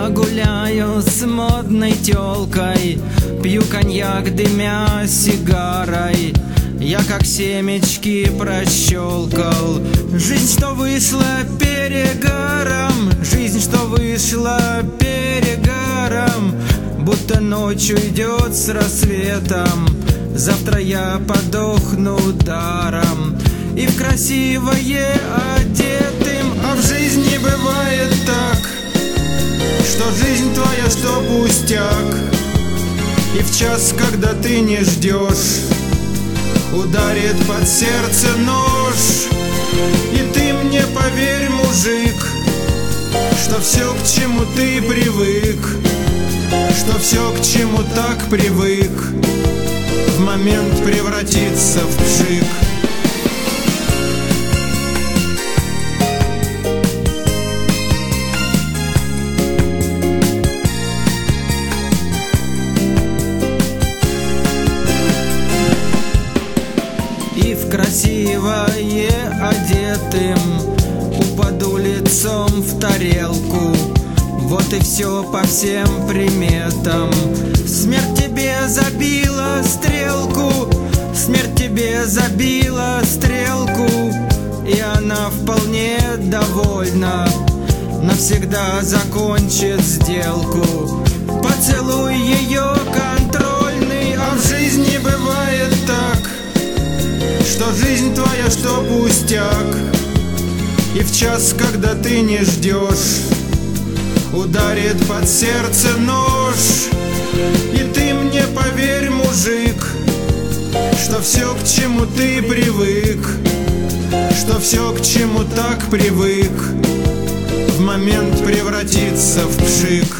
Я гуляю с модной тёлкой, пью коньяк, дымя сигарой. Я как семечки прощелкал жизнь, что вышла перегаром, жизнь, что вышла перегаром. Будто ночью идет с рассветом, завтра я подохну даром. И в красивое одетым, а в жизни бывает так, что жизнь твоя, что пустяк. И в час, когда ты не ждешь, ударит под сердце нож. И ты мне поверь, мужик, что все, к чему ты привык, что все, к чему так привык, в момент превратится в пшик. И в красивое одетым упаду лицом в тарелку. Вот и все по всем приметам. Смерть тебе забила стрелку, смерть тебе забила стрелку. И она вполне довольна, навсегда закончит сделку. Поцелуй ее контрольный, а в жизни бывает так, что жизнь твоя, что пустяк. И в час, когда ты не ждешь, ударит под сердце нож. И ты мне поверь, мужик, что все, к чему ты привык, что все, к чему так привык, в момент превратится в пшик.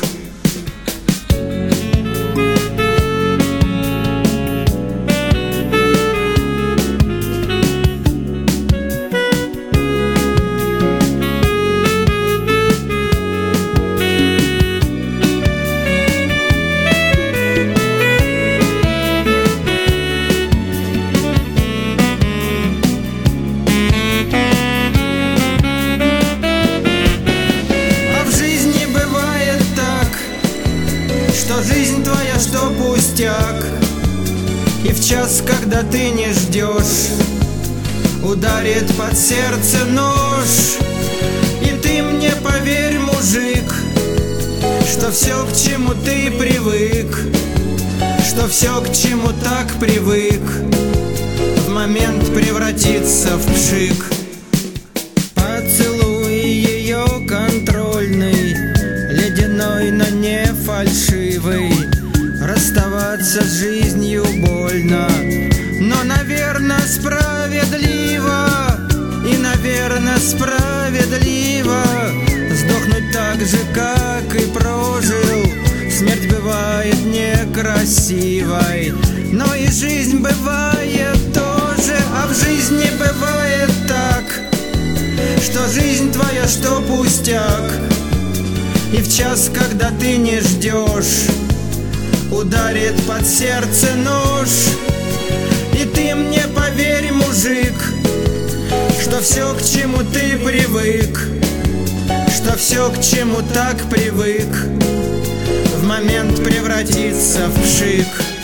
Что жизнь твоя, что пустяк. И в час, когда ты не ждешь, ударит под сердце нож. И ты мне поверь, мужик, что все, к чему ты привык, что все, к чему так привык, в момент превратится в пшик. Поцелуй ее контрольный, ледяной, но не фальшивый. Расставаться с жизнью больно, но, наверное, справедливо. И, наверное, справедливо сдохнуть так же, как и прожил. Смерть бывает некрасивой, но и жизнь бывает тоже. А в жизни бывает так, что жизнь твоя, что пустяк. И в час, когда ты не ждешь, ударит под сердце нож. И ты мне поверь, мужик, что все, к чему ты привык, что все, к чему так привык, в момент превратится в пшик.